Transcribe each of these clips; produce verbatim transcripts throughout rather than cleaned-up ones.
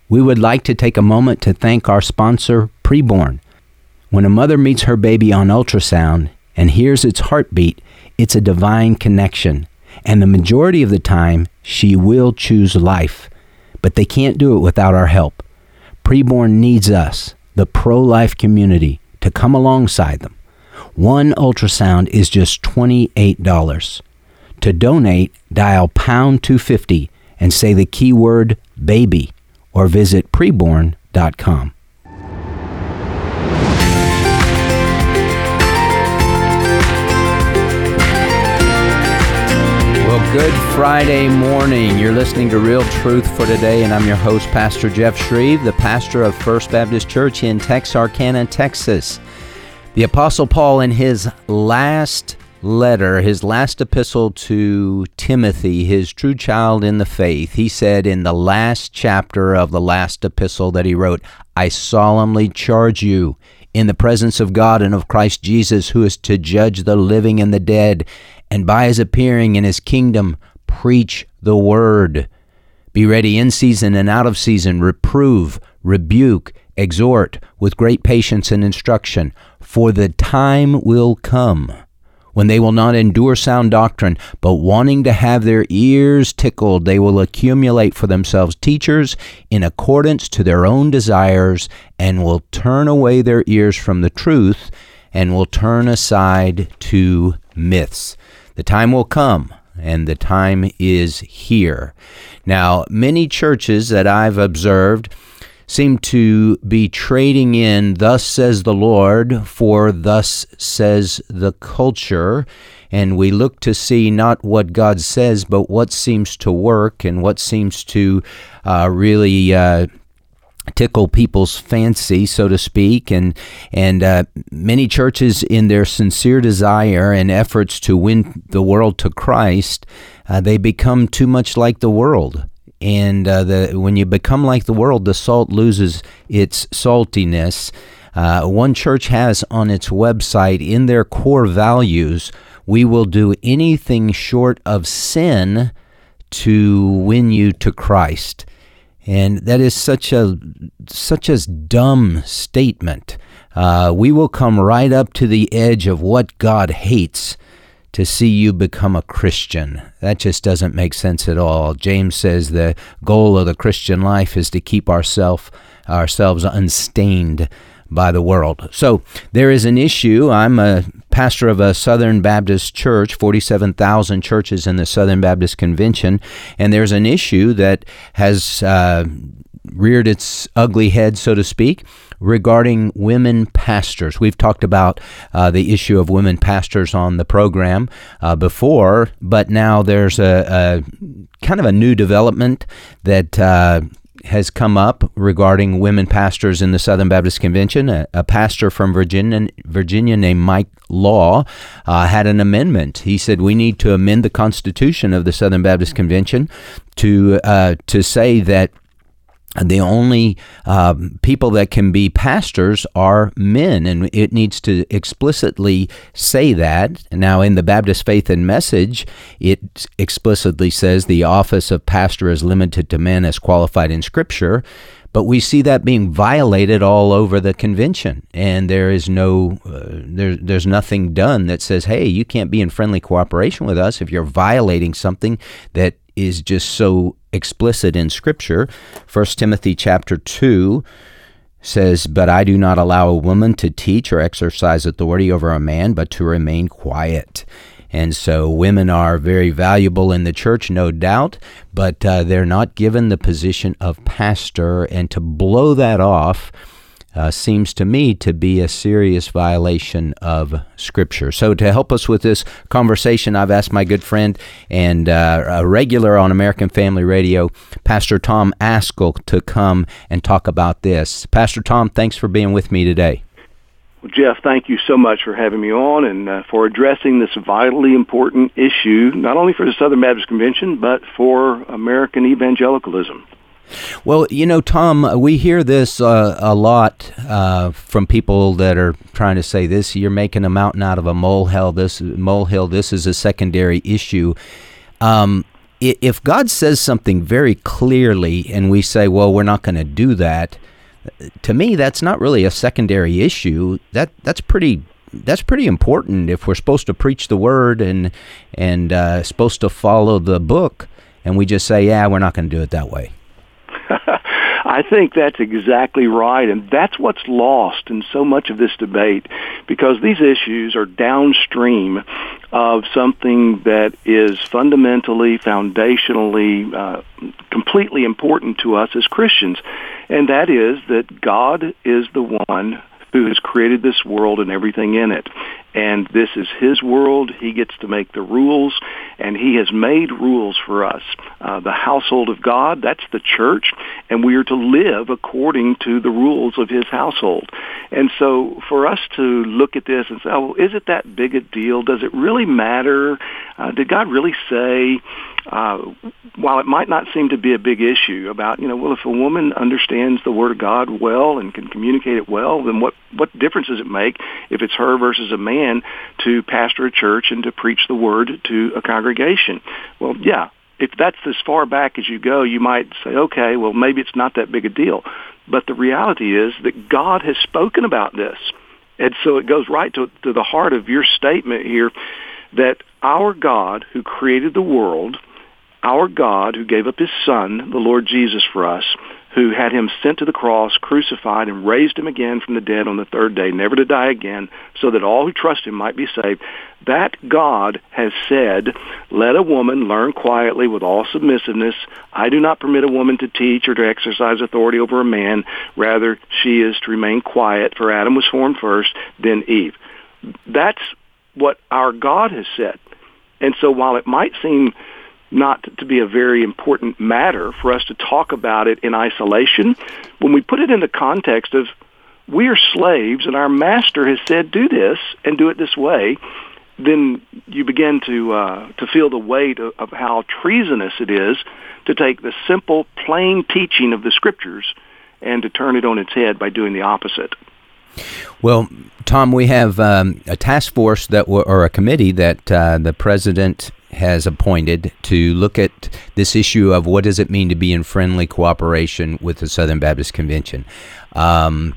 We would like to take a moment to thank our sponsor, Preborn. When a mother meets her baby on ultrasound and hears its heartbeat, it's a divine connection. And the majority of the time, she will choose life. But they can't do it without our help. Preborn needs us, the pro-life community, to come alongside them. One ultrasound is just twenty-eight dollars. To donate, dial pound two fifty and say the keyword baby or visit preborn dot com. Well, good Friday morning. You're listening to Real Truth for Today, and I'm your host, Pastor Jeff Shreve, the pastor of First Baptist Church in Texarkana, Texas. The Apostle Paul, in his last letter, his last epistle to Timothy, his true child in the faith, he said in the last chapter of the last epistle that he wrote, I solemnly charge you in the presence of God and of Christ Jesus, who is to judge the living and the dead, and by his appearing in his kingdom, preach the word. Be ready in season and out of season, reprove, rebuke, exhort with great patience and instruction, for the time will come when they will not endure sound doctrine, but wanting to have their ears tickled, they will accumulate for themselves teachers in accordance to their own desires, and will turn away their ears from the truth, and will turn aside to myths. The time will come, and the time is here. Now, many churches that I've observed seem to be trading in thus says the Lord for thus says the culture, and we look to see not what God says, but what seems to work and what seems to uh, really uh, tickle people's fancy, so to speak, and and uh, many churches, in their sincere desire and efforts to win the world to Christ, uh, they become too much like the world. And uh, the when you become like the world, the salt loses its saltiness. Uh, one church has on its website, in their core values, we will do anything short of sin to win you to Christ. And that is such a such a dumb statement. Uh, we will come right up to the edge of what God hates to see you become a Christian. That just doesn't make sense at all. James says the goal of the Christian life is to keep ourself, ourselves unstained by the world. So there is an issue. I'm a pastor of a Southern Baptist church, forty-seven thousand churches in the Southern Baptist Convention, and there's an issue that has uh, reared its ugly head, so to speak, regarding women pastors. We've talked about uh, the issue of women pastors on the program uh, before, but now there's a, a kind of a new development that uh, has come up regarding women pastors in the Southern Baptist Convention. A, a pastor from Virginia, Virginia named Mike Law uh, had an amendment. He said we need to amend the Constitution of the Southern Baptist Convention to uh, to say that the only uh, people that can be pastors are men, and it needs to explicitly say that. Now, in the Baptist Faith and Message, it explicitly says the office of pastor is limited to men as qualified in Scripture, but we see that being violated all over the convention, and there is no, uh, there, there's nothing done that says, hey, you can't be in friendly cooperation with us if you're violating something that is just so explicit in Scripture. First Timothy chapter two says, but I do not allow a woman to teach or exercise authority over a man, but to remain quiet. And so women are very valuable in the church, no doubt, but uh, they're not given the position of pastor, and to blow that off Uh, seems to me to be a serious violation of Scripture. So to help us with this conversation, I've asked my good friend and uh, a regular on American Family Radio, Pastor Tom Ascol, to come and talk about this. Pastor Tom, thanks for being with me today. Well, Jeff, thank you so much for having me on and uh, for addressing this vitally important issue, not only for the Southern Baptist Convention, but for American evangelicalism. Well, you know, Tom, we hear this uh, a lot uh, from people that are trying to say this, you're making a mountain out of a molehill, this molehill, this is a secondary issue. Um, if God says something very clearly and we say, well, we're not going to do that, to me, that's not really a secondary issue. That that's pretty that's pretty important if we're supposed to preach the word and and uh, supposed to follow the book, and we just say, yeah, we're not going to do it that way. I think that's exactly right, and that's what's lost in so much of this debate, because these issues are downstream of something that is fundamentally, foundationally, uh, completely important to us as Christians, and that is that God is the one who has created this world and everything in it. And this is His world. He gets to make the rules, and He has made rules for us. Uh, the household of God, that's the church, and we are to live according to the rules of His household. And so for us to look at this and say, oh, is it that big a deal? Does it really matter? Uh, did God really say, uh, while it might not seem to be a big issue about, you know, well, if a woman understands the Word of God well and can communicate it well, then what, what difference does it make if it's her versus a man to pastor a church and to preach the Word to a congregation? Well, yeah, if that's as far back as you go, you might say, okay, well, maybe it's not that big a deal. But the reality is that God has spoken about this. And so it goes right to, to the heart of your statement here, that our God who created the world, our God who gave up His Son, the Lord Jesus, for us, who had Him sent to the cross, crucified, and raised Him again from the dead on the third day, never to die again, so that all who trust Him might be saved. That God has said, let a woman learn quietly with all submissiveness. I do not permit a woman to teach or to exercise authority over a man. Rather, she is to remain quiet, for Adam was formed first, then Eve. That's what our God has said. And so while it might seem not to be a very important matter for us to talk about it in isolation, when we put it in the context of we are slaves and our master has said do this and do it this way, then you begin to uh, to feel the weight of, of how treasonous it is to take the simple, plain teaching of the Scriptures and to turn it on its head by doing the opposite. Well, Tom, we have um, a task force that w- or a committee that uh, the president has appointed to look at this issue of what does it mean to be in friendly cooperation with the Southern Baptist Convention. Um,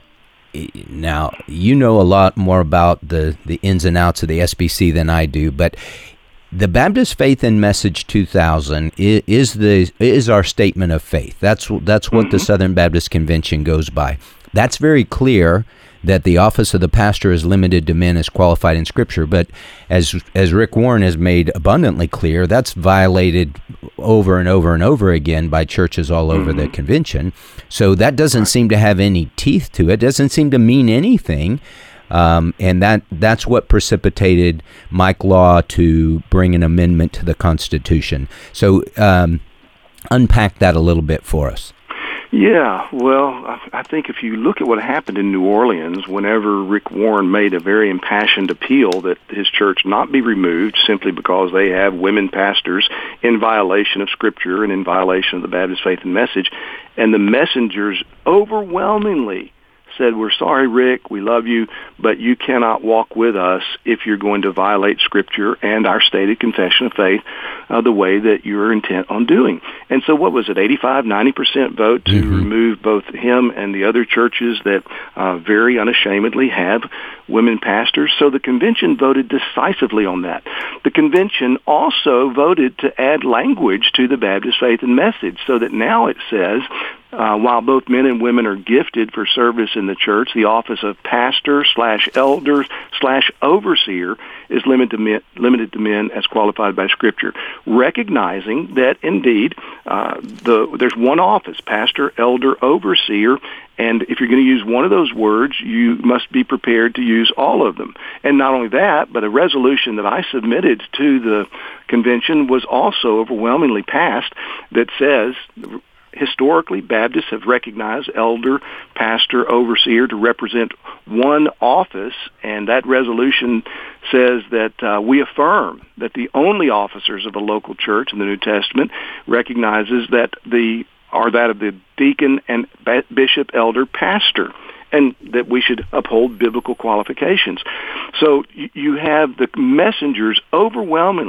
now, you know a lot more about the, the ins and outs of the S B C than I do, but the Baptist Faith and Message two thousand is, is the is our statement of faith. That's that's what mm-hmm. the Southern Baptist Convention goes by. That's very clear that the office of the pastor is limited to men as qualified in Scripture. But as as Rick Warren has made abundantly clear, that's violated over and over and over again by churches all over mm-hmm. the convention. So that doesn't right. seem to have any teeth to it. Doesn't seem to mean anything. Um, and that that's what precipitated Mike Law to bring an amendment to the Constitution. So um, unpack that a little bit for us. Yeah, well, I think if you look at what happened in New Orleans, whenever Rick Warren made a very impassioned appeal that his church not be removed simply because they have women pastors in violation of Scripture and in violation of the Baptist Faith and Message, and the messengers overwhelmingly said, we're sorry, Rick, we love you, but you cannot walk with us if you're going to violate Scripture and our stated confession of faith uh, the way that you're intent on doing. And so what was it, eighty-five, ninety percent vote to mm-hmm. remove both him and the other churches that uh, very unashamedly have women pastors? So the convention voted decisively on that. The convention also voted to add language to the Baptist Faith and Message so that now it says, Uh, while both men and women are gifted for service in the church, the office of pastor slash elder slash overseer is limited to men, limited to men as qualified by Scripture, recognizing that indeed uh, the there's one office, pastor, elder, overseer, and if you're going to use one of those words, you must be prepared to use all of them. And not only that, but a resolution that I submitted to the convention was also overwhelmingly passed that says, historically, Baptists have recognized elder, pastor, overseer to represent one office, and that resolution says that uh, we affirm that the only officers of a local church in the New Testament recognizes that the are that of the deacon and bishop, elder, pastor, and that we should uphold biblical qualifications. So you have the messengers overwhelmingly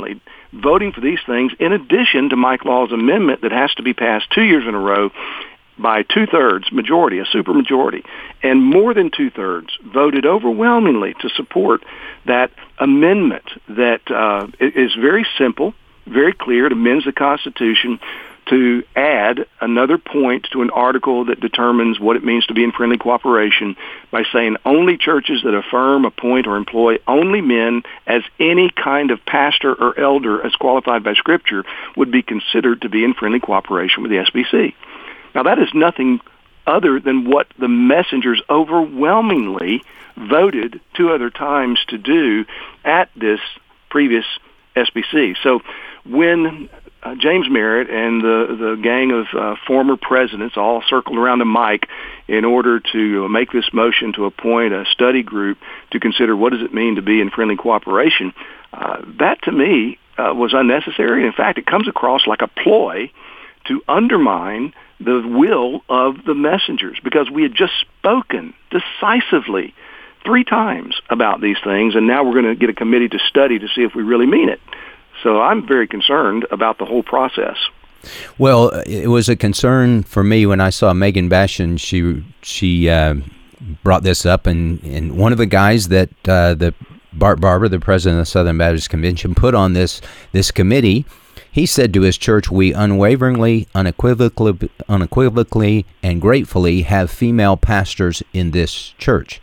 voting for these things in addition to Mike Law's amendment that has to be passed two years in a row by two-thirds majority, a supermajority. And more than two-thirds voted overwhelmingly to support that amendment that uh, is very simple, very clear. It amends the Constitution to add another point to an article that determines what it means to be in friendly cooperation by saying only churches that affirm, appoint, or employ only men as any kind of pastor or elder as qualified by Scripture would be considered to be in friendly cooperation with the S B C. Now, that is nothing other than what the messengers overwhelmingly voted two other times to do at this previous S B C. So when uh, James Merritt and the, the gang of uh, former presidents all circled around a mic in order to make this motion to appoint a study group to consider what does it mean to be in friendly cooperation, uh, that to me uh, was unnecessary. In fact, it comes across like a ploy to undermine the will of the messengers, because we had just spoken decisively three times about these things, and now we're going to get a committee to study to see if we really mean it. So I'm very concerned about the whole process. Well, it was a concern for me when I saw Megan Bashan. She she uh, brought this up, and, and one of the guys that uh, the Bart Barber, the president of the Southern Baptist Convention, put on this this committee. He said to his church, "We unwaveringly, unequivocally, unequivocally, and gratefully have female pastors in this church."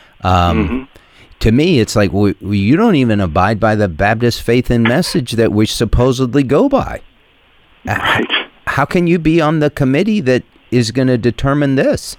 Um, mm-hmm. To me, it's like, well, you don't even abide by the Baptist faith and message that we supposedly go by. Right. How can you be on the committee that is going to determine this?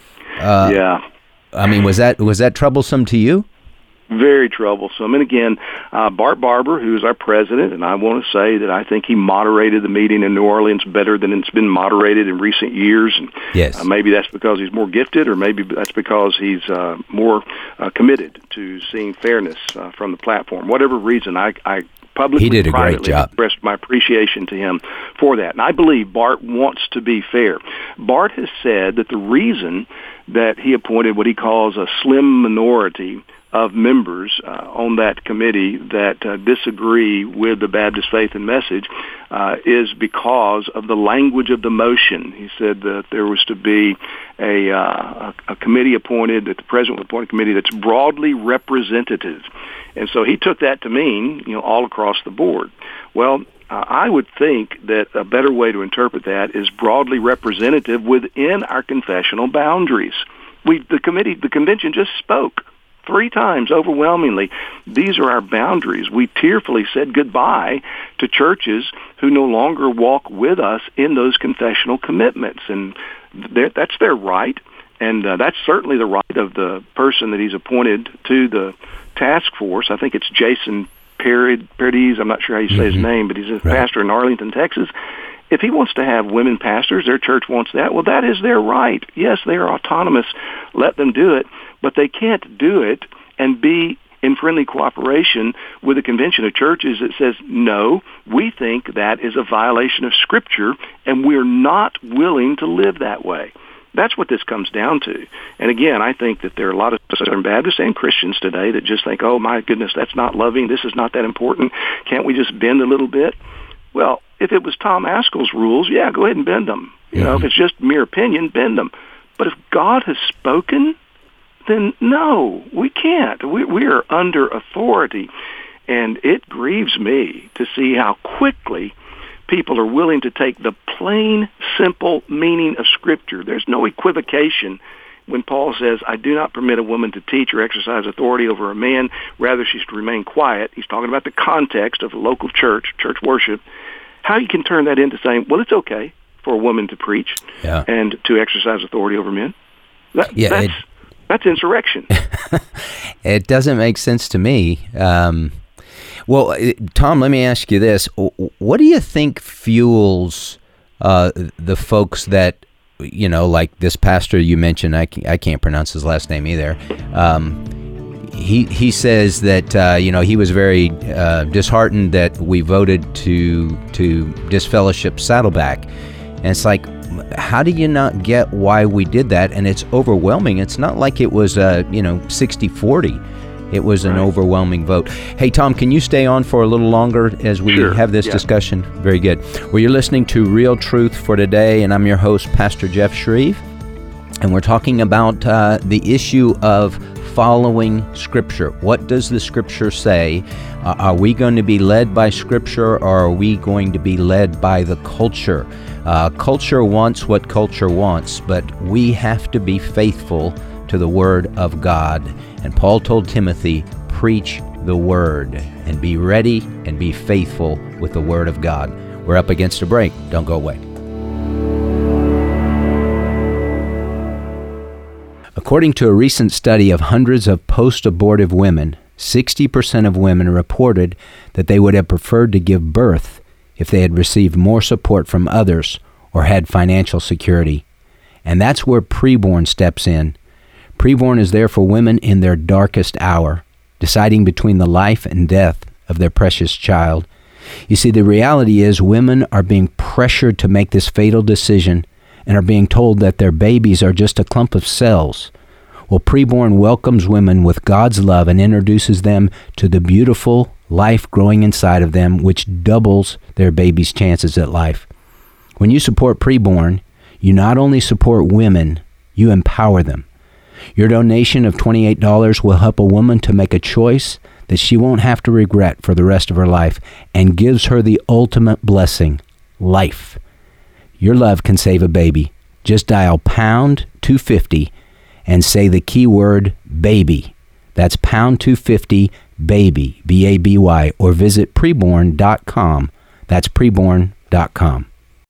Uh, yeah. I mean, was that was that troublesome to you? Very troublesome. And again, uh, Bart Barber, who is our president, and I want to say that I think he moderated the meeting in New Orleans better than it's been moderated in recent years. And yes. uh, maybe that's because he's more gifted, or maybe that's because he's uh, more uh, committed to seeing fairness uh, from the platform. Whatever reason, I, I publicly, he did a great job. Expressed my appreciation to him for that. And I believe Bart wants to be fair. Bart has said that the reason that he appointed what he calls a slim minority of members uh, on that committee that uh, disagree with the Baptist faith and message uh, is because of the language of the motion. He said that there was to be a, uh, a, a committee appointed, that the president would appoint a committee that's broadly representative. And so he took that to mean, you know, all across the board. Well, uh, I would think that a better way to interpret that is broadly representative within our confessional boundaries. We, the committee, the convention just spoke three times overwhelmingly. These are our boundaries. We tearfully said goodbye to churches who no longer walk with us in those confessional commitments, and that's their right, and uh, that's certainly the right of the person that he's appointed to the task force. I think it's Jason Paredes. I'm not sure how you say mm-hmm. his name, but he's a right. pastor in Arlington, Texas. If he wants to have women pastors, their church wants that, well, that is their right. Yes, they are autonomous. Let them do it. But they can't do it and be in friendly cooperation with a convention of churches that says, no, we think that is a violation of Scripture, and we're not willing to live that way. That's what this comes down to. And again, I think that there are a lot of Southern Baptists and Christians today that just think, oh, my goodness, that's not loving. This is not that important. Can't we just bend a little bit? Well, if it was Tom Ascol's rules, yeah, go ahead and bend them. You mm-hmm. know, if it's just mere opinion, bend them. But if God has spoken, then no, we can't. We, we are under authority. And it grieves me to see how quickly people are willing to take the plain, simple meaning of Scripture. There's no equivocation when Paul says, I do not permit a woman to teach or exercise authority over a man. Rather, she's to remain quiet. He's talking about the context of a local church, church worship. How you can turn that into saying, well, it's okay for a woman to preach yeah. and to exercise authority over men. That, yeah, that's, it, that's insurrection. It doesn't make sense to me. Um, well, Tom, let me ask you this. What do you think fuels uh, the folks that, you know, like this pastor you mentioned, I can't, I can't pronounce his last name either. Um, he he says that, uh, you know, he was very uh, disheartened that we voted to to disfellowship Saddleback. And it's like, how do you not get why we did that? And it's overwhelming. It's not like it was, uh, you know, sixty forty. It was an right. overwhelming vote. Hey, Tom, can you stay on for a little longer as we sure. have this yeah. discussion? Very good. Well, you're listening to Real Truth for Today, and I'm your host, Pastor Jeff Shreve. And we're talking about uh, the issue of following Scripture. What does the Scripture say? Uh, are we going to be led by Scripture, or are we going to be led by the culture? Uh, culture wants what culture wants, but we have to be faithful to the Word of God. And Paul told Timothy, preach the Word, and be ready and be faithful with the Word of God. We're up against a break. Don't go away. According to a recent study of hundreds of post-abortive women, sixty percent of women reported that they would have preferred to give birth if they had received more support from others or had financial security. And that's where preborn steps in. Preborn is there for women in their darkest hour, deciding between the life and death of their precious child. You see, the reality is women are being pressured to make this fatal decision and are being told that their babies are just a clump of cells. Well, preborn welcomes women with God's love and introduces them to the beautiful life growing inside of them, which doubles their baby's chances at life. When you support preborn, you not only support women, you empower them. Your donation of twenty-eight dollars will help a woman to make a choice that she won't have to regret for the rest of her life and gives her the ultimate blessing, life. Your love can save a baby. Just dial pound two fifty and say the keyword baby. That's pound two fifty baby, B A B Y, or visit preborn dot com. That's preborn dot com.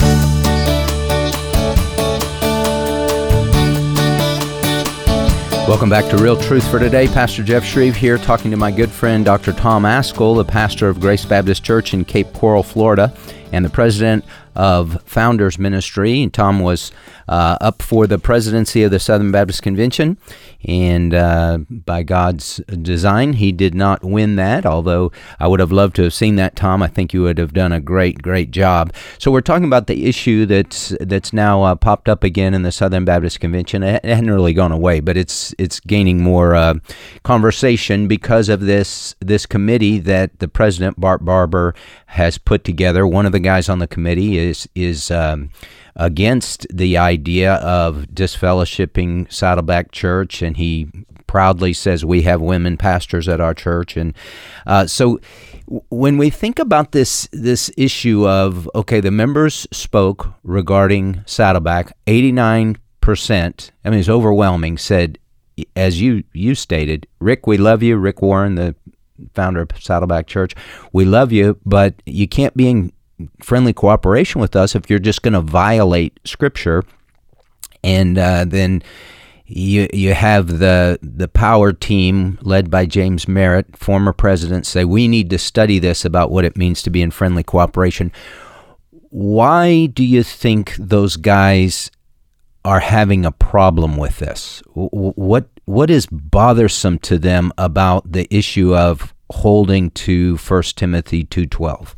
Welcome back to Real Truth for Today. Pastor Jeff Shreve here, talking to my good friend Doctor Tom Ascol, the pastor of Grace Baptist Church in Cape Coral, Florida, and the president of Founders Ministry. And Tom was uh, up for the presidency of the Southern Baptist Convention, and uh, by God's design, he did not win that, although I would have loved to have seen that, Tom. I think you would have done a great, great job. So we're talking about the issue that's that's now uh, popped up again in the Southern Baptist Convention. It hadn't really gone away, but it's it's gaining more uh, conversation because of this this committee that the president, Bart Barber, has put together. One of the guys on the committee is is um, against the idea of disfellowshipping Saddleback Church, and he proudly says we have women pastors at our church. And uh, so when we think about this this issue of, okay, the members spoke regarding Saddleback, eighty-nine percent, I mean, it's overwhelming, said, as you, you stated, Rick, we love you, Rick Warren, the founder of Saddleback Church, we love you, but you can't be in friendly cooperation with us if you're just going to violate Scripture. And uh, then you you have the the power team led by James Merritt, former president, say we need to study this about what it means to be in friendly cooperation. Why do you think those guys are having a problem with this? What what is bothersome to them about the issue of holding to First Timothy two twelve?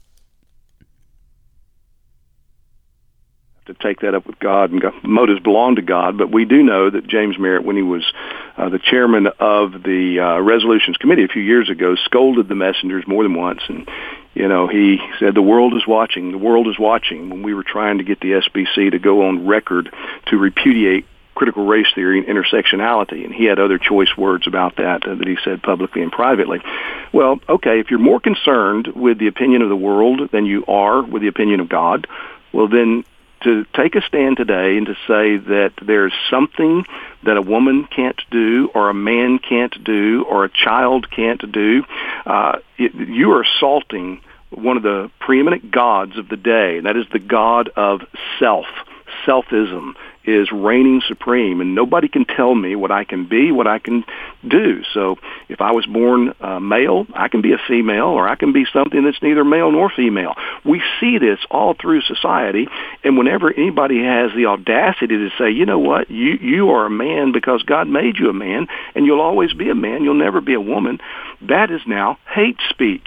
To take that up with God, and God, motives belong to God, but we do know that James Merritt, when he was uh, the chairman of the uh, Resolutions Committee a few years ago, scolded the messengers more than once, and you know, he said the world is watching, the world is watching, when we were trying to get the S B C to go on record to repudiate critical race theory and intersectionality, and he had other choice words about that uh, that he said publicly and privately. Well, okay, if you're more concerned with the opinion of the world than you are with the opinion of God, well then, to take a stand today and to say that there's something that a woman can't do or a man can't do or a child can't do, uh, it, you are assaulting one of the preeminent gods of the day, and that is the god of self. Selfism is reigning supreme, and nobody can tell me what I can be, what I can do. So if I was born uh, male, I can be a female, or I can be something that's neither male nor female. We see this all through society, and whenever anybody has the audacity to say, you know what, you, you are a man because God made you a man, and you'll always be a man, you'll never be a woman, that is now hate speech.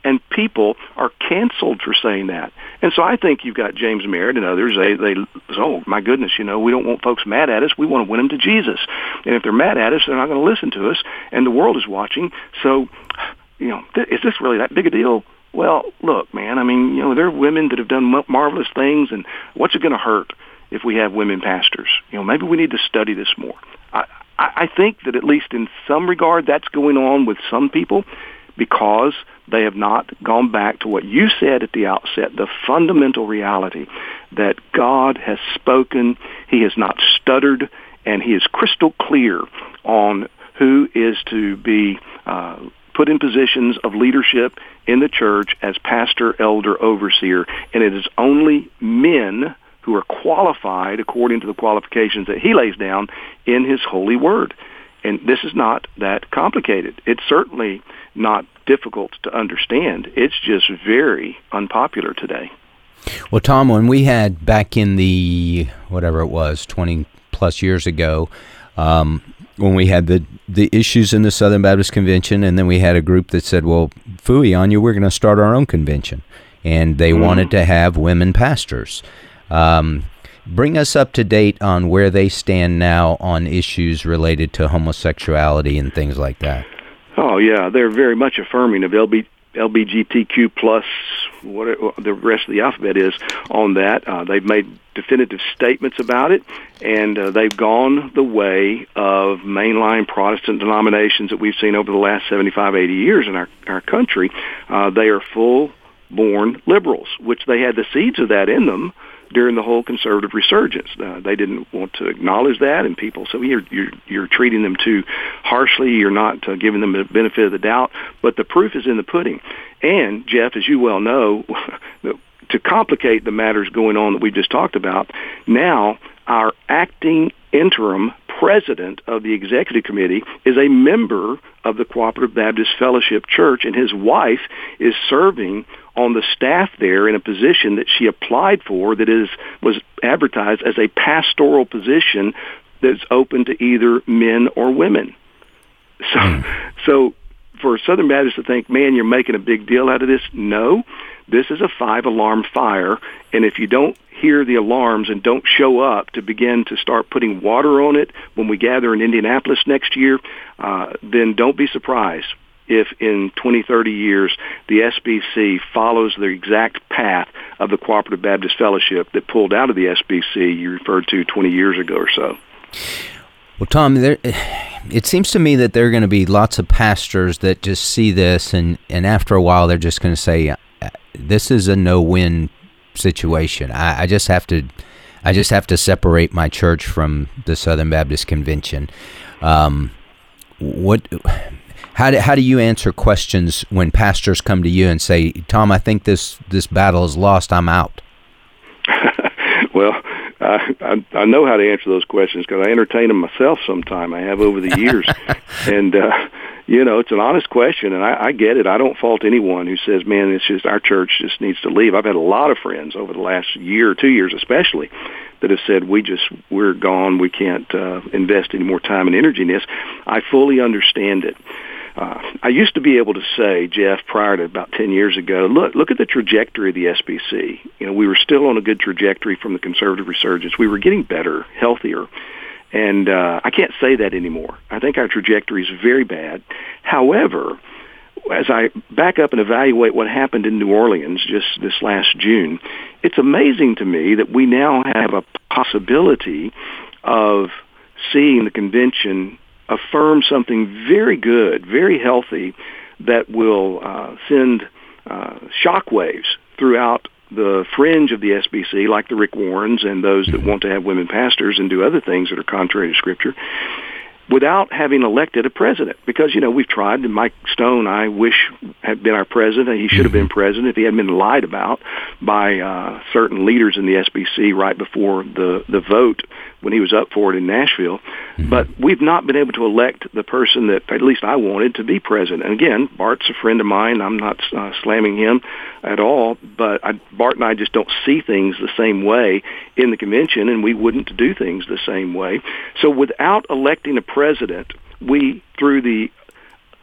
and people are canceled for saying that. And so I think you've got James Merritt and others. They, they, oh my goodness, you know, we don't want folks mad at us. We want to win them to Jesus. And if they're mad at us, they're not going to listen to us. And the world is watching. So, you know, th- is this really that big a deal? Well, look, man. I mean, you know, there are women that have done m- marvelous things, and what's it going to hurt if we have women pastors? You know, maybe we need to study this more. I, I think that at least in some regard that's going on with some people because they have not gone back to what you said at the outset, the fundamental reality that God has spoken, He has not stuttered, and He is crystal clear on who is to be uh, put in positions of leadership in the church as pastor, elder, overseer, and it is only men who are qualified according to the qualifications that He lays down in His holy word. And this is not that complicated. It's certainly not difficult to understand. It's just very unpopular today. Well, Tom, when we had back in the, whatever it was, twenty plus years ago, um, when we had the, the issues in the Southern Baptist Convention, and then we had a group that said, well, phooey on you, we're going to start our own convention. And they mm. wanted to have women pastors. Um, bring us up to date on where they stand now on issues related to homosexuality and things like that. Oh, yeah. They're very much affirming of L B, L G B T Q plus, what it, the rest of the alphabet is on that. Uh, they've made definitive statements about it, and uh, they've gone the way of mainline Protestant denominations that we've seen over the last seventy-five, eighty years in our, our country. Uh, they are full-born liberals, which they had the seeds of that in them during the whole conservative resurgence. Uh, they didn't want to acknowledge that, and people say, you're, you're, you're treating them too harshly, you're not uh, giving them the benefit of the doubt, but the proof is in the pudding. And, Jeff, as you well know, to complicate the matters going on that we just talked about, now our acting interim president of the executive committee is a member of the Cooperative Baptist Fellowship Church, and his wife is serving on the staff there in a position that she applied for that is was advertised as a pastoral position that's open to either men or women. So, mm. so for Southern Baptists to think, man, you're making a big deal out of this, no. This is a five-alarm fire, and if you don't hear the alarms and don't show up to begin to start putting water on it when we gather in Indianapolis next year, uh, then don't be surprised if in twenty, thirty years the S B C follows the exact path of the Cooperative Baptist Fellowship that pulled out of the S B C you referred to twenty years ago or so. Well, Tom, there, it seems to me that there are going to be lots of pastors that just see this, and, and after a while they're just going to say, this is a no-win situation. I, I just have to, I just have to separate my church from the Southern Baptist Convention. Um, what? How do, how do you answer questions when pastors come to you and say, Tom, I think this, this battle is lost, I'm out? Well, I, I, I know how to answer those questions because I entertain them myself sometime. I have over the years. and, uh, you know, it's an honest question, and I, I get it. I don't fault anyone who says, man, it's just our church just needs to leave. I've had a lot of friends over the last year or two years especially that have said, we just, we're gone. We can't uh, invest any more time and energy in this. I fully understand it. Uh, I used to be able to say, Jeff, prior to about ten years ago, look, look at the trajectory of the S B C. You know, we were still on a good trajectory from the conservative resurgence. We were getting better, healthier. And uh, I can't say that anymore. I think our trajectory is very bad. However, as I back up and evaluate what happened in New Orleans just this last June, it's amazing to me that we now have a possibility of seeing the convention affirm something very good, very healthy, that will uh, send uh, shockwaves throughout the fringe of the S B C, like the Rick Warrens and those that want to have women pastors and do other things that are contrary to Scripture, without having elected a president. Because, you know, we've tried, and Mike Stone, I wish, had been our president. He should have been president if he hadn't been lied about by uh, certain leaders in the S B C right before the, the vote when he was up for it in Nashville. Mm-hmm. But we've not been able to elect the person that at least I wanted to be president. And again, Bart's a friend of mine. I'm not uh, slamming him at all, but I, Bart and I just don't see things the same way in the convention, and we wouldn't do things the same way. So without electing a president, we, through the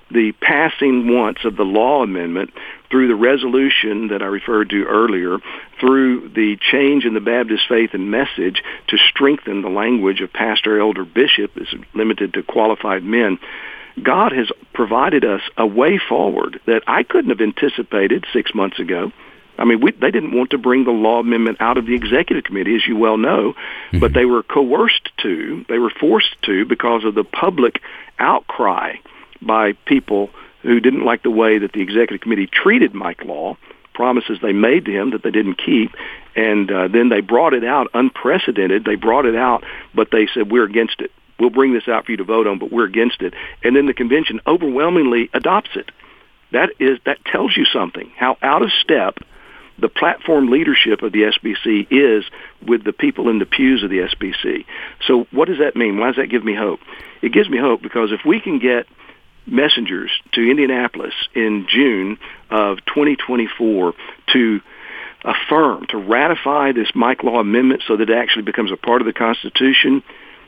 the passing once of the law amendment, through the resolution that I referred to earlier, through the change in the Baptist faith and message to strengthen the language of pastor, elder, bishop is limited to qualified men, God has provided us a way forward that I couldn't have anticipated six months ago. I mean, we, they didn't want to bring the law amendment out of the executive committee, as you well know, mm-hmm. but they were coerced to, they were forced to because of the public outcry by people who didn't like the way that the executive committee treated Mike Law, promises they made to him that they didn't keep, and uh, then they brought it out unprecedented. They brought it out, but they said, we're against it. We'll bring this out for you to vote on, but we're against it. And then the convention overwhelmingly adopts it. That is that tells you something, how out of step the platform leadership of the S B C is with the people in the pews of the S B C. So what does that mean? Why does that give me hope? It gives me hope because if we can get messengers to Indianapolis in June of twenty twenty-four to affirm, to ratify this Mike Law amendment so that it actually becomes a part of the Constitution,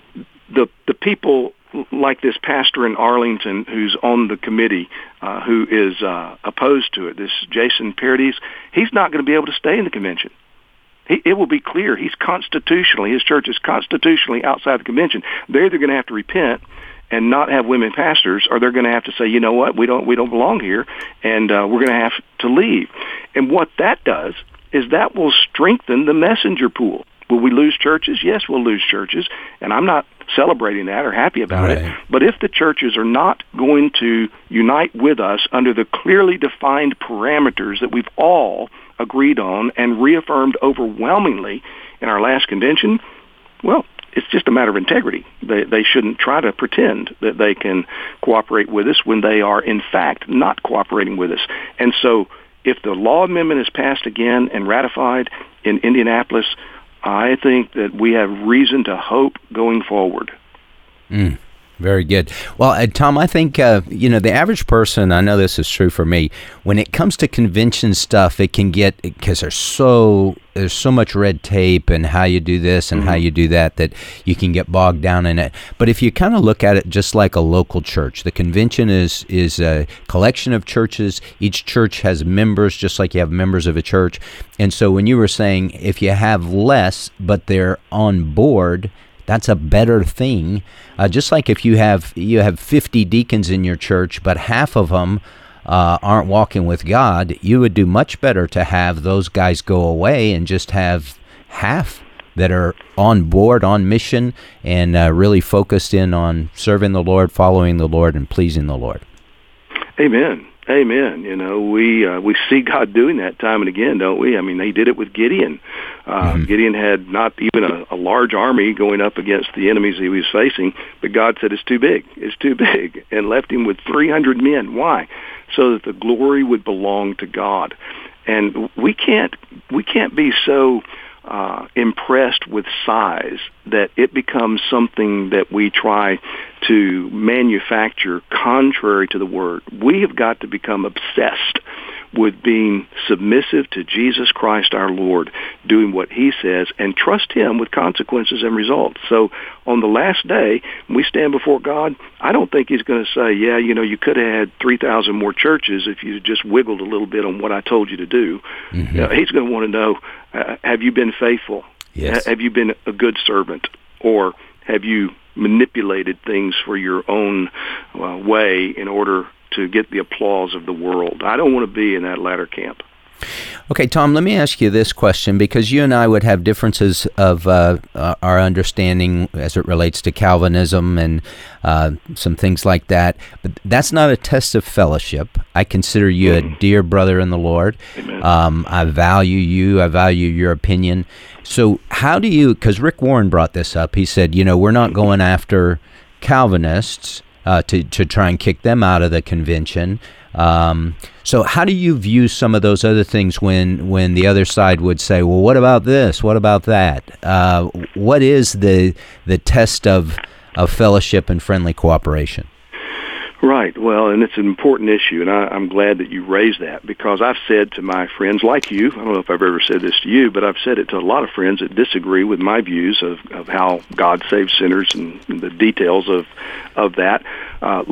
the the people like this pastor in Arlington who's on the committee uh, who is uh, opposed to it, this Jason Paradis, he's not going to be able to stay in the convention. He, it will be clear he's constitutionally, his church is constitutionally outside the convention. They're either going to have to repent and not have women pastors, or they're going to have to say, you know what, we don't we don't belong here, and uh, we're going to have to leave. And what that does is that will strengthen the messenger pool. Will we lose churches? Yes, we'll lose churches, and I'm not celebrating that or happy about right. it. But if the churches are not going to unite with us under the clearly defined parameters that we've all agreed on and reaffirmed overwhelmingly in our last convention, well, it's just a matter of integrity. They they shouldn't try to pretend that they can cooperate with us when they are, in fact, not cooperating with us. And so if the law amendment is passed again and ratified in Indianapolis, I think that we have reason to hope going forward. Mm, very good. Well, uh, Tom, I think, uh, you know, the average person, I know this is true for me, when it comes to convention stuff, it can get, because there's so, there's so much red tape and how you do this and mm-hmm. how you do that, that you can get bogged down in it. But if you kind of look at it just like a local church, the convention is is a collection of churches. Each church has members, just like you have members of a church. And so when you were saying if you have less, but they're on board, that's a better thing. Uh, just like if you have you have fifty deacons in your church, but half of them uh, aren't walking with God, you would do much better to have those guys go away and just have half that are on board, on mission, and uh, really focused in on serving the Lord, following the Lord, and pleasing the Lord. Amen. Amen. You know, we uh, we see God doing that time and again, don't we? I mean, He did it with Gideon. Uh, mm-hmm. Gideon had not even a, a large army going up against the enemies he was facing, but God said it's too big, it's too big, and left him with three hundred men. Why? So that the glory would belong to God. And we can't we can't be so uh, impressed with size that it becomes something that we try to manufacture contrary to the Word. We have got to become obsessed with being submissive to Jesus Christ our Lord, doing what He says, and trust Him with consequences and results. So on the last day, when we stand before God, I don't think He's going to say, yeah, you know, you could have had three thousand more churches if you just wiggled a little bit on what I told you to do. Mm-hmm. You know, He's going to want to know, uh, have you been faithful? Yes. Have you been a good servant? Or have you manipulated things for your own uh, way in order to get the applause of the world? I don't want to be in that latter camp. Okay, Tom, let me ask you this question, because you and I would have differences of uh, uh, our understanding as it relates to Calvinism and uh, some things like that. But that's not a test of fellowship. I consider you mm. a dear brother in the Lord. Amen. Um, I value you. I value your opinion. So how do you, because Rick Warren brought this up, he said, you know, we're not going after Calvinists uh, to, to try and kick them out of the convention. Um, so how do you view some of those other things when, when the other side would say, well, what about this? What about that? Uh, what is the the test of, of fellowship and friendly cooperation? Right. Well, and it's an important issue, and I, I'm glad that you raised that, because I've said to my friends like you, I don't know if I've ever said this to you, but I've said it to a lot of friends that disagree with my views of, of how God saves sinners and the details of, of that. Uh, look,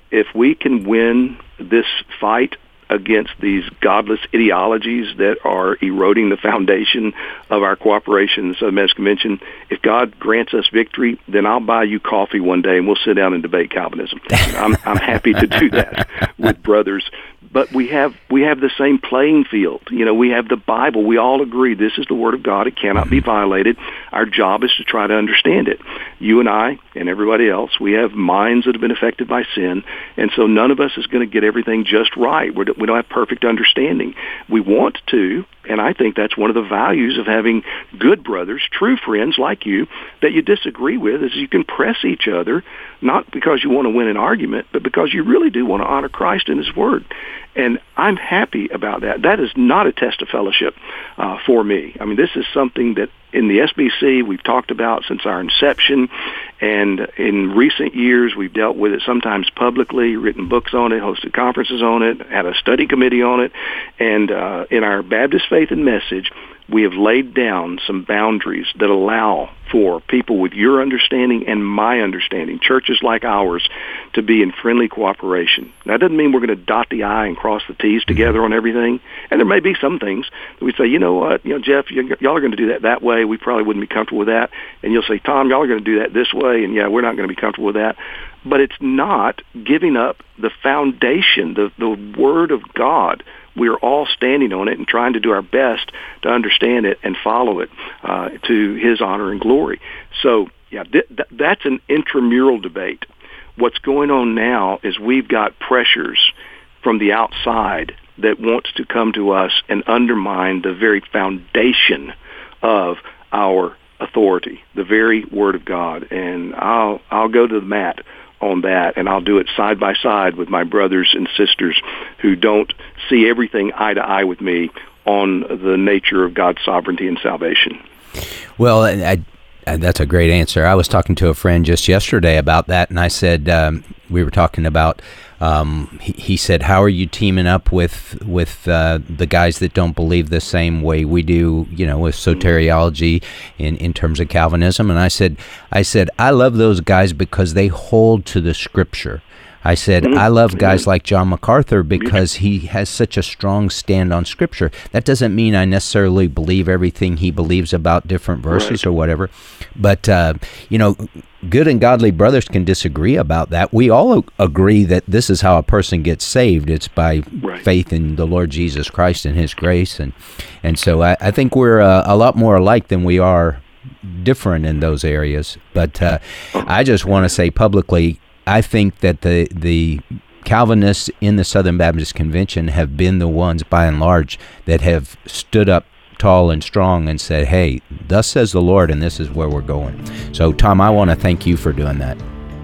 if we can win this fight against these godless ideologies that are eroding the foundation of our cooperation in the Southern Baptist Convention, if God grants us victory, then I'll buy you coffee one day and we'll sit down and debate Calvinism. I'm, I'm happy to do that with brothers. But we have we have the same playing field. You know, we have the Bible. We all agree this is the Word of God. It cannot be violated. Our job is to try to understand it. You and I and everybody else, we have minds that have been affected by sin, and so none of us is going to get everything just right. We're, we don't have perfect understanding. We want to, and I think that's one of the values of having good brothers, true friends like you, that you disagree with, is you can press each other, not because you want to win an argument, but because you really do want to honor Christ and His Word. And I'm happy about that. That is not a test of fellowship uh, for me. I mean, this is something that in the S B C we've talked about since our inception, and in recent years we've dealt with it sometimes publicly, written books on it, hosted conferences on it, had a study committee on it, and uh, in our Baptist Faith and Message, we have laid down some boundaries that allow for people with your understanding and my understanding, churches like ours, to be in friendly cooperation. That doesn't mean we're going to dot the I and cross the T's together on everything. And there may be some things that we say, you know what, you know, Jeff, y- y'all are going to do that that way. We probably wouldn't be comfortable with that. And you'll say, Tom, y'all are going to do that this way. And yeah, we're not going to be comfortable with that. But it's not giving up the foundation, the, the Word of God. We're all standing on it and trying to do our best to understand it and follow it uh, to His honor and glory. So, yeah, th- th- that's an intramural debate. What's going on now is we've got pressures from the outside that wants to come to us and undermine the very foundation of our authority, the very Word of God. And I'll I'll go to the mat on that, and I'll do it side by side with my brothers and sisters who don't see everything eye to eye with me on the nature of God's sovereignty and salvation. Well, I, I, that's a great answer. I was talking to a friend just yesterday about that, and I said, um, we were talking about, um, he, he said, how are you teaming up with with uh, the guys that don't believe the same way we do, you know, with soteriology in, in terms of Calvinism? And I said, I said, I love those guys because they hold to the Scripture. I said, mm-hmm. I love guys mm-hmm. like John MacArthur because he has such a strong stand on Scripture. That doesn't mean I necessarily believe everything he believes about different verses right. or whatever. But, uh, you know, good and godly brothers can disagree about that. We all agree that this is how a person gets saved. It's by right. faith in the Lord Jesus Christ and His grace. And, and so I, I think we're uh, a lot more alike than we are different in those areas. But uh, I just want to say publicly, I think that the the Calvinists in the Southern Baptist Convention have been the ones, by and large, that have stood up tall and strong and said, hey, thus says the Lord, and this is where we're going. So, Tom, I want to thank you for doing that.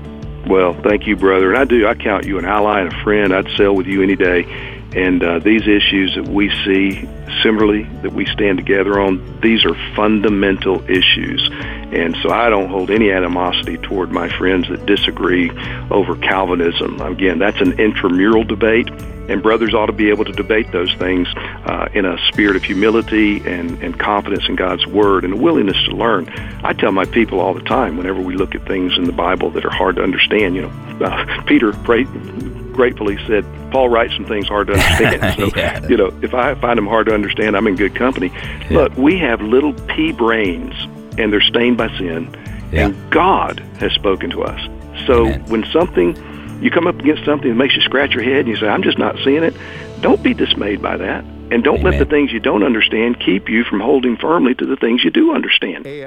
Well, thank you, brother. And I do. I count you an ally and a friend. I'd sail with you any day. And uh, these issues that we see similarly, that we stand together on, these are fundamental issues. And so I don't hold any animosity toward my friends that disagree over Calvinism. Again, that's an intramural debate, and brothers ought to be able to debate those things uh, in a spirit of humility and, and confidence in God's Word and a willingness to learn. I tell my people all the time, whenever we look at things in the Bible that are hard to understand, you know, uh, Peter prayed, gratefully said, Paul writes some things hard to understand. So, yeah. you know, if I find them hard to understand, I'm in good company. Yeah. Look, we have little pea brains, and they're stained by sin, yeah. and God has spoken to us. So Amen. When something, you come up against something that makes you scratch your head and you say, I'm just not seeing it, don't be dismayed by that. And don't Amen. Let the things you don't understand keep you from holding firmly to the things you do understand. Hey,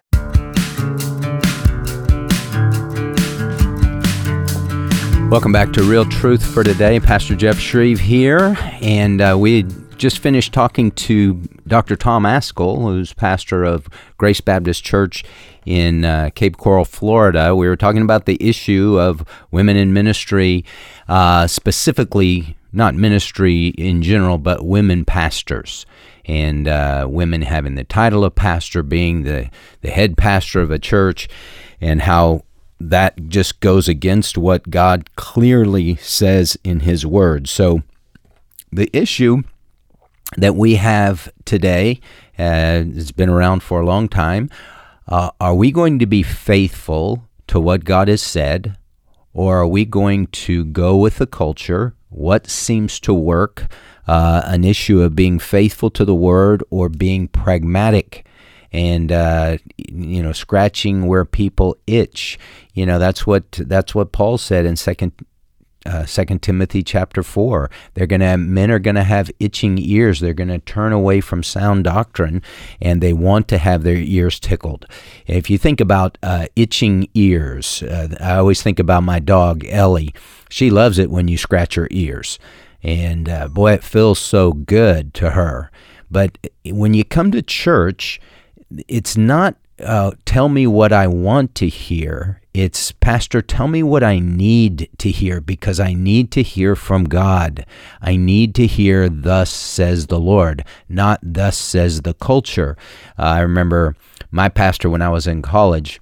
Welcome back to Real Truth for Today. Pastor Jeff Shreve here, and uh, we just finished talking to Doctor Tom Ascol, who's pastor of Grace Baptist Church in uh, Cape Coral, Florida. We were talking about the issue of women in ministry, uh, specifically not ministry in general, but women pastors, and uh, women having the title of pastor, being the, the head pastor of a church, and how that just goes against what God clearly says in His Word. So the issue that we have today uh, has been around for a long time. Uh, are we going to be faithful to what God has said, or are we going to go with the culture, what seems to work, uh, an issue of being faithful to the Word or being pragmatic and, uh, you know, scratching where people itch? You know, that's what that's what Paul said in Second Uh, Second Timothy chapter four. They're gonna men are gonna have itching ears. They're gonna turn away from sound doctrine, and they want to have their ears tickled. If you think about uh, itching ears, uh, I always think about my dog Ellie. She loves it when you scratch her ears, and uh, boy, it feels so good to her. But when you come to church, it's not uh, tell me what I want to hear. It's, Pastor, tell me what I need to hear, because I need to hear from God. I need to hear, thus says the Lord, not thus says the culture. Uh, I remember my pastor when I was in college,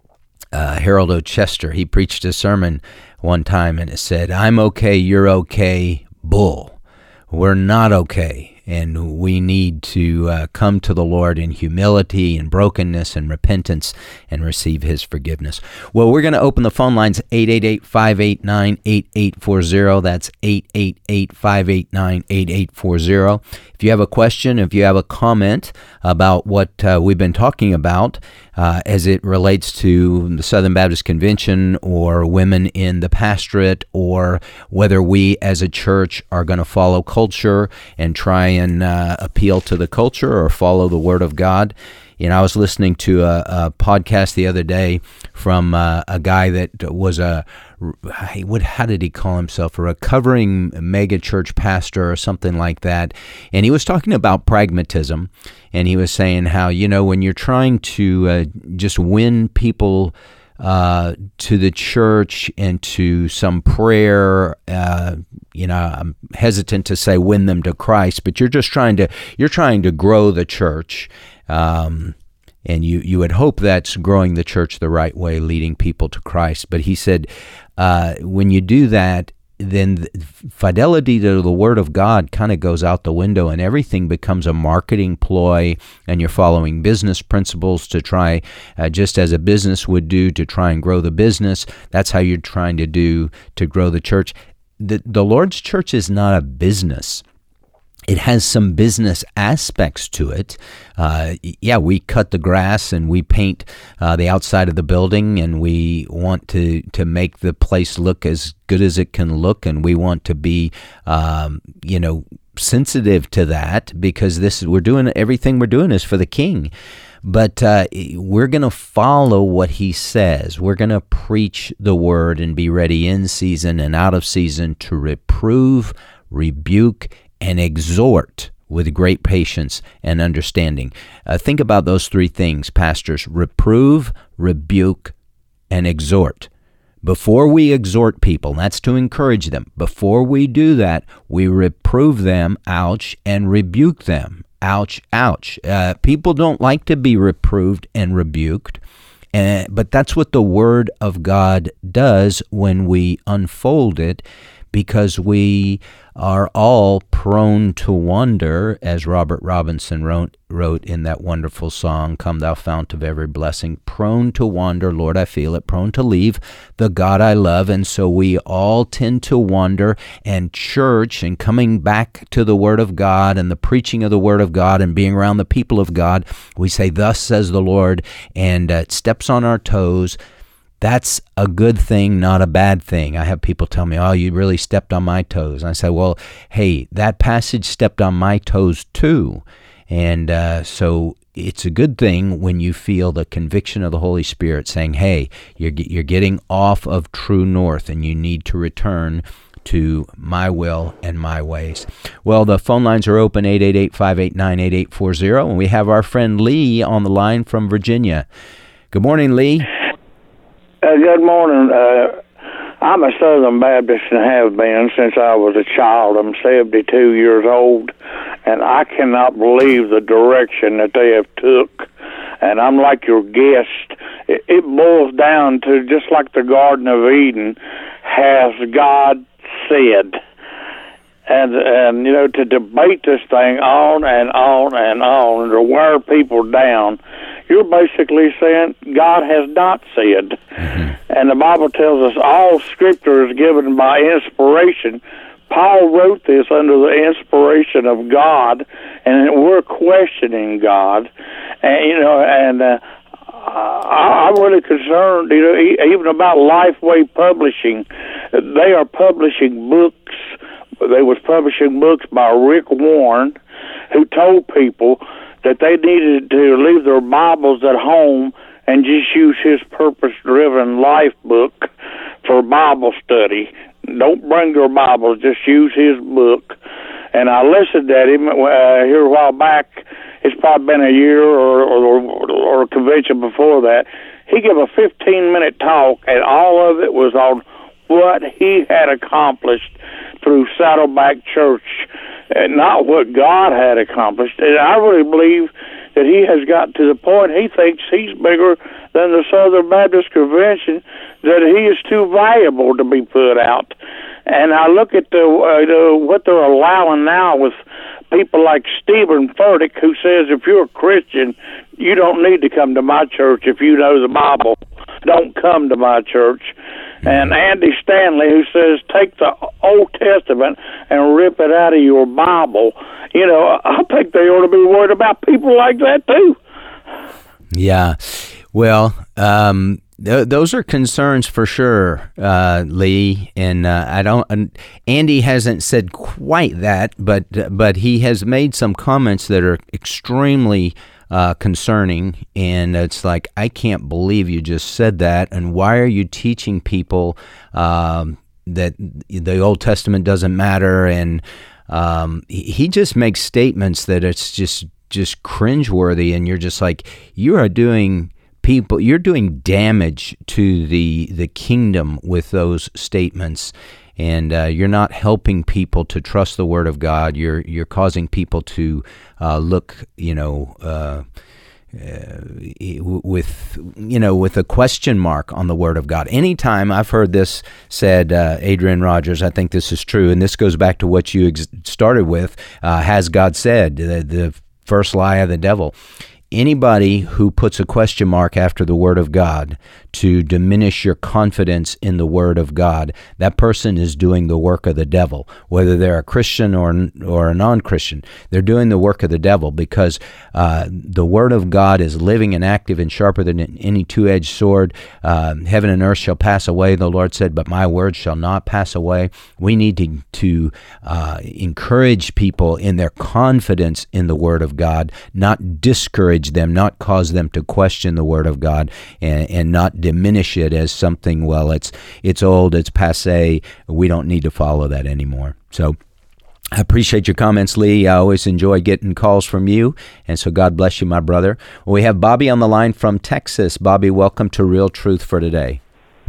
uh, Harold O. Chester, he preached a sermon one time and it said, "I'm okay, you're okay, bull. We're not okay. And we need to uh, come to the Lord in humility and brokenness and repentance and receive His forgiveness." Well, we're going to open the phone lines, eight eight eight, five eight nine, eight eight four zero. That's eight eight eight, five eight nine, eight eight four zero. If you have a question, if you have a comment about what uh, we've been talking about uh, as it relates to the Southern Baptist Convention or women in the pastorate, or whether we as a church are going to follow culture and try and uh, appeal to the culture or follow the Word of God. You know, I was listening to a, a podcast the other day from uh, a guy that was a, what, how did he call himself? A recovering mega church pastor or something like that. And he was talking about pragmatism. And he was saying how, you know, when you're trying to uh, just win people uh, to the church and to some prayer, uh, you know, I'm hesitant to say win them to Christ, but you're just trying to, you're trying to grow the church. Um, and you, you would hope that's growing the church the right way, leading people to Christ. But he said, uh, when you do that, then the fidelity to the Word of God kind of goes out the window, and everything becomes a marketing ploy, and you're following business principles to try, uh, just as a business would do, to try and grow the business. That's how you're trying to do to grow the church. The, the Lord's church is not a business. It has some business aspects to it. Uh, yeah, we cut the grass and we paint uh, the outside of the building, and we want to, to make the place look as good as it can look, and we want to be, um, you know, sensitive to that, because this is, we're doing everything we're doing is for the King. But uh, we're going to follow what He says. We're going to preach the Word and be ready in season and out of season to reprove, rebuke, and exhort with great patience and understanding. Uh, think about those three things, pastors: reprove, rebuke, and exhort. Before we exhort people, and that's to encourage them, before we do that, we reprove them, ouch, and rebuke them, ouch, ouch. Uh, people don't like to be reproved and rebuked, uh, but that's what the Word of God does when we unfold it, because we are all prone to wander, as Robert Robinson wrote, wrote in that wonderful song, "Come Thou Fount of Every Blessing," prone to wander, Lord, I feel it, prone to leave the God I love. And so we all tend to wander, and church and coming back to the Word of God and the preaching of the Word of God and being around the people of God, we say, "Thus says the Lord," and uh, it steps on our toes. That's a good thing, not a bad thing. I have people tell me, "Oh, you really stepped on my toes." And I say, well, hey, that passage stepped on my toes too. And uh, so it's a good thing when you feel the conviction of the Holy Spirit saying, hey, you're, you're getting off of true north and you need to return to my will and my ways. Well, the phone lines are open, eight eight eight, five eight nine, eight eight four zero, and we have our friend Lee on the line from Virginia. Good morning, Lee. Uh, good morning. Uh, I'm a Southern Baptist and have been since I was a child. I'm seventy-two years old, and I cannot believe the direction that they have took. And I'm like your guest. It, it boils down to just like the Garden of Eden. Has God said? And, and you know, to debate this thing on and on and on and to wear people down. you're basically saying God has not said. Mm-hmm. And the Bible tells us all Scripture is given by inspiration. Paul wrote this under the inspiration of God, and we're questioning God. And, you know, and uh, I, I'm really concerned, you know, even about Lifeway Publishing. They are publishing books. They was publishing books by Rick Warren, who told people that they needed to leave their Bibles at home and just use his purpose-driven life book for Bible study. Don't bring your Bible, just use his book. And I listened at him uh, here a while back. It's probably been a year or, or, or a convention before that. He gave a fifteen-minute talk, and all of it was on what he had accomplished through Saddleback Church, and not what God had accomplished. And I really believe that he has got to the point he thinks he's bigger than the Southern Baptist Convention, that he is too valuable to be put out. And I look at the, uh, the what they're allowing now with people like Stephen Furtick, who says if you're a Christian, you don't need to come to my church if you know the Bible. Don't come to my church. And Andy Stanley, who says take the Old Testament and rip it out of your Bible. You know, I think they ought to be worried about people like that too. Yeah. Well, um, th- those are concerns for sure, uh, Lee. And uh, I don't. Uh, Andy hasn't said quite that, but uh, but he has made some comments that are extremely uh, concerning. And it's like, I can't believe you just said that. And why are you teaching people um, that the Old Testament doesn't matter? And um, he just makes statements that it's just just cringeworthy. And you're just like, you are doing. People, you're doing damage to the the kingdom with those statements, and uh, you're not helping people to trust the Word of God. You're you're causing people to uh, look, you know, uh, uh, with you know with a question mark on the Word of God. Anytime I've heard this said, uh, Adrian Rogers, I think this is true, and this goes back to what you ex- started with. Uh, has God said? The, the first lie of the devil. Anybody who puts a question mark after the Word of God to diminish your confidence in the Word of God, that person is doing the work of the devil. Whether they're a Christian or or a non-Christian, they're doing the work of the devil, because uh, the Word of God is living and active and sharper than any two-edged sword. Uh, heaven and earth shall pass away, the Lord said, but my word shall not pass away. We need to, to uh, encourage people in their confidence in the Word of God, not discourage them, not cause them to question the Word of God, and, and not diminish it as something, well, it's it's old, it's passé, we don't need to follow that anymore. So I appreciate your comments, Lee. I always enjoy getting calls from you, and so God bless you, my brother. Well, we have Bobby on the line from Texas. Bobby, welcome to Real Truth for Today.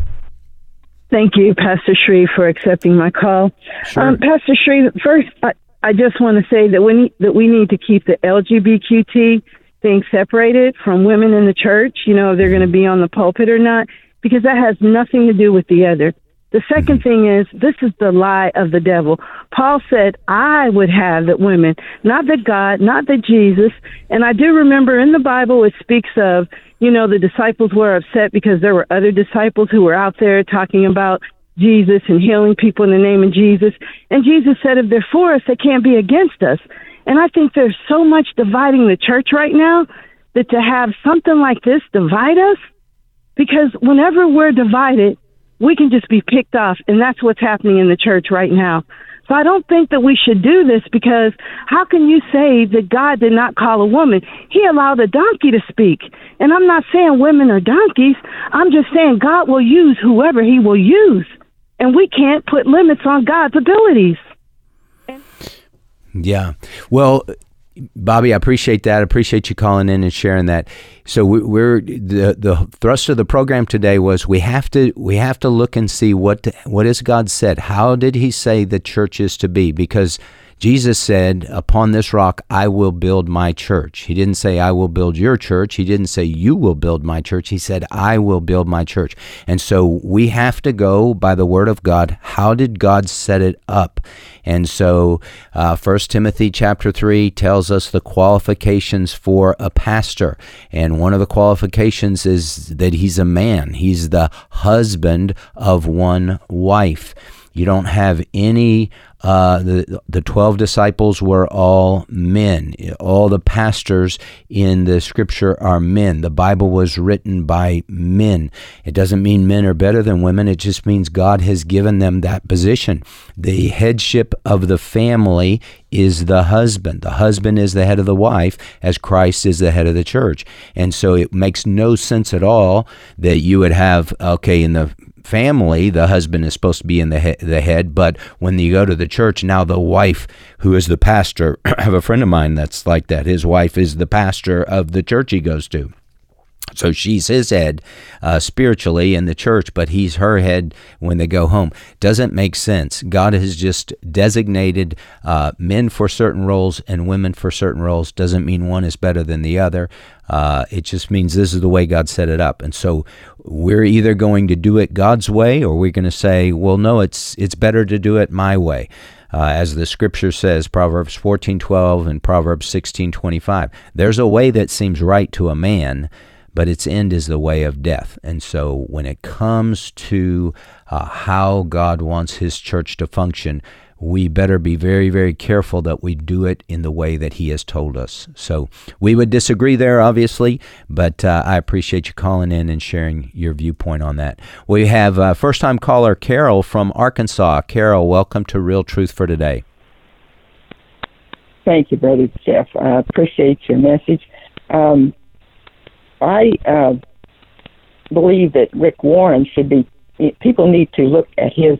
Thank you, Pastor Shreve, for accepting my call. Sure. Um, Pastor Shreve, first, I, I just want to say that we need, that we need to keep the L G B T Q thing separated from women in the church, you know, if they're going to be on the pulpit or not, because that has nothing to do with the other. The second thing is, this is the lie of the devil. Paul said, I would have that women, not that God, not that Jesus. And I do remember in the Bible, it speaks of, you know, the disciples were upset because there were other disciples who were out there talking about Jesus and healing people in the name of Jesus. And Jesus said, if they're for us, they can't be against us. And I think there's so much dividing the church right now that to have something like this divide us, because whenever we're divided, we can just be picked off, and that's what's happening in the church right now. So I don't think that we should do this, because how can you say that God did not call a woman? He allowed a donkey to speak. And I'm not saying women are donkeys. I'm just saying God will use whoever he will use. And we can't put limits on God's abilities. Yeah. Well, Bobby, I appreciate that. I appreciate you calling in and sharing that. So we, we're the the thrust of the program today was we have to we have to look and see what what has God said. How did He say the church is to be? Because Jesus said, upon this rock, I will build my church. He didn't say, I will build your church. He didn't say, you will build my church. He said, I will build my church. And so we have to go by the word of God. How did God set it up? And so uh, First Timothy chapter three tells us the qualifications for a pastor. And one of the qualifications is that he's a man. He's the husband of one wife. You don't have any, uh, the, the twelve disciples were all men. All the pastors in the scripture are men. The Bible was written by men. It doesn't mean men are better than women. It just means God has given them that position. The headship of the family is the husband. The husband is the head of the wife, as Christ is the head of the church. And so it makes no sense at all that you would have, okay, in the family, the husband is supposed to be in the he- the head, but when you go to the church, now the wife, who is the pastor, I have a friend of mine that's like that. His wife is the pastor of the church he goes to. So she's his head uh, spiritually in the church, but he's her head when they go home. Doesn't make sense. God has just designated uh, men for certain roles and women for certain roles. Doesn't mean one is better than the other. Uh, it just means this is the way God set it up. And so we're either going to do it God's way, or we're going to say, well, no, it's it's better to do it my way. Uh, as the scripture says, Proverbs fourteen twelve and Proverbs sixteen twenty-five. There's a way that seems right to a man, but its end is the way of death. And so when it comes to uh, how God wants his church to function, we better be very, very careful that we do it in the way that he has told us. So we would disagree there, obviously, but uh, I appreciate you calling in and sharing your viewpoint on that. We have uh, first-time caller Carol from Arkansas. Carol, welcome to Real Truth for Today. Thank you, Brother Jeff. I appreciate your message. Um, I uh, believe that Rick Warren should be, people need to look at his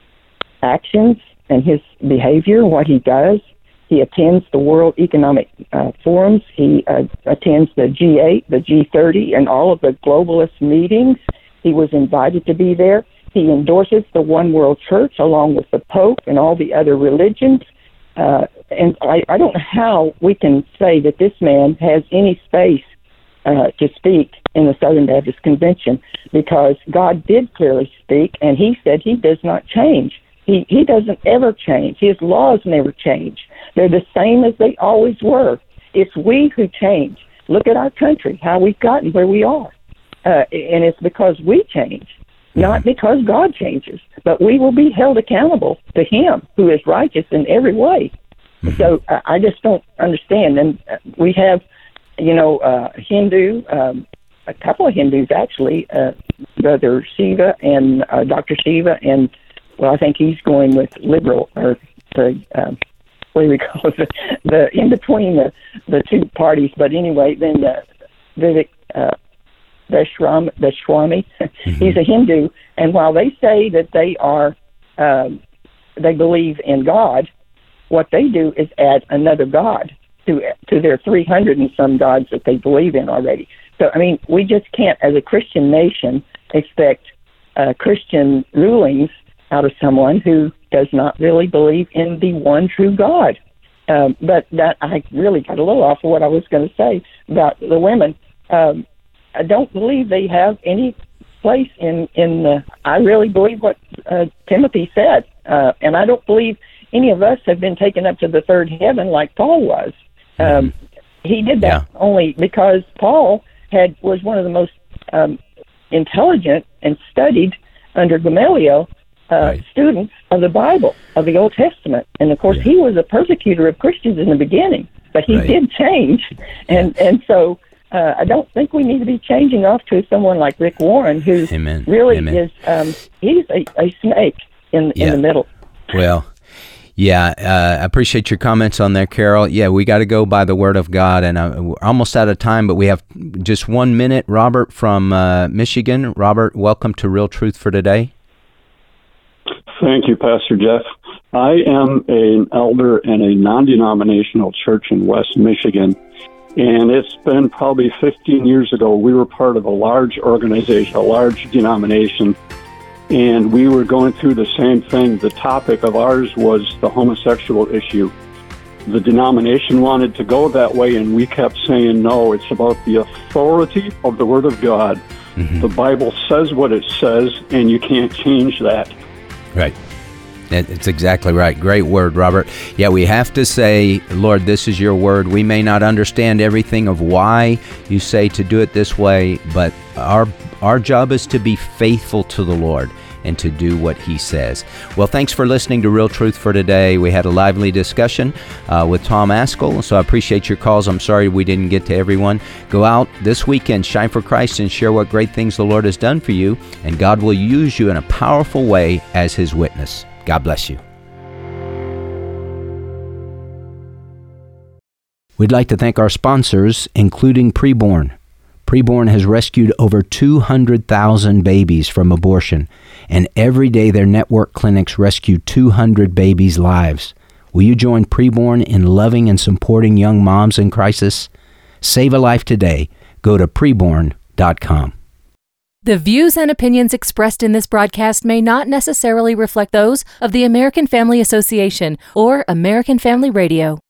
actions and his behavior, what he does. He attends the World Economic uh, Forums. He uh, attends the G eight, the G thirty, and all of the globalist meetings. He was invited to be there. He endorses the One World Church along with the Pope and all the other religions. Uh, and I, I don't know how we can say that this man has any space Uh, to speak in the Southern Baptist Convention, because God did clearly speak, and he said he does not change. He he doesn't ever change. His laws never change. They're the same as they always were. It's we who change. Look at our country, how we've gotten where we are. Uh, and it's because we change, not because God changes. But we will be held accountable to him who is righteous in every way. Mm-hmm. So uh, I just don't understand. And uh, we have You know, uh, Hindu, um, a couple of Hindus actually, uh, Brother Shiva and uh, Doctor Shiva, and, well, I think he's going with liberal, or the, um, what do we call it, the, the in between the, the two parties. But anyway, then uh, Vivek uh, Vishram, Vishwami, mm-hmm. he's a Hindu, and while they say that they are, um, they believe in God, what they do is add another God to to their three hundred and some gods that they believe in already. So, I mean, we just can't, as a Christian nation, expect uh, Christian rulings out of someone who does not really believe in the one true God. Um, but that I really got a little off of what I was going to say about the women. Um, I don't believe they have any place in, in the, I really believe what uh, Timothy said. Uh, and I don't believe any of us have been taken up to the third heaven like Paul was. Um, he did that yeah. only because Paul had was one of the most um, intelligent and studied under Gamaliel uh, right. students of the Bible, of the Old Testament. And, of course, yeah. he was a persecutor of Christians in the beginning, but he right. did change. And, yeah. and so uh, I don't think we need to be changing off to someone like Rick Warren, who Amen. really Amen. is, um, he's a, a snake in, yeah. in the middle. Well, Yeah, uh, I appreciate your comments on there, Carol. Yeah, we got to go by the Word of God, and uh, we're almost out of time, but we have just one minute. Robert from uh, Michigan. Robert, welcome to Real Truth for Today. Thank you, Pastor Jeff. I am an elder in a non-denominational church in West Michigan, and it's been probably fifteen years ago. We were part of a large organization, a large denomination, and we were going through the same thing. The topic of ours was the homosexual issue. The denomination wanted to go that way, and we kept saying, no, it's about the authority of the Word of God. Mm-hmm. The Bible says what it says, and you can't change that. Right. It's exactly right. Great word, Robert. Yeah, we have to say, Lord, this is your word. We may not understand everything of why you say to do it this way, but our our job is to be faithful to the Lord and to do what he says. Well, thanks for listening to Real Truth for today. We had a lively discussion uh, with Tom Ascol, so I appreciate your calls. I'm sorry we didn't get to everyone. Go out this weekend, shine for Christ, and share what great things the Lord has done for you, and God will use you in a powerful way as his witness. God bless you. We'd like to thank our sponsors, including Preborn. Preborn has rescued over two hundred thousand babies from abortion, and every day their network clinics rescue two hundred babies' lives. Will you join Preborn in loving and supporting young moms in crisis? Save a life today. Go to preborn dot com. The views and opinions expressed in this broadcast may not necessarily reflect those of the American Family Association or American Family Radio.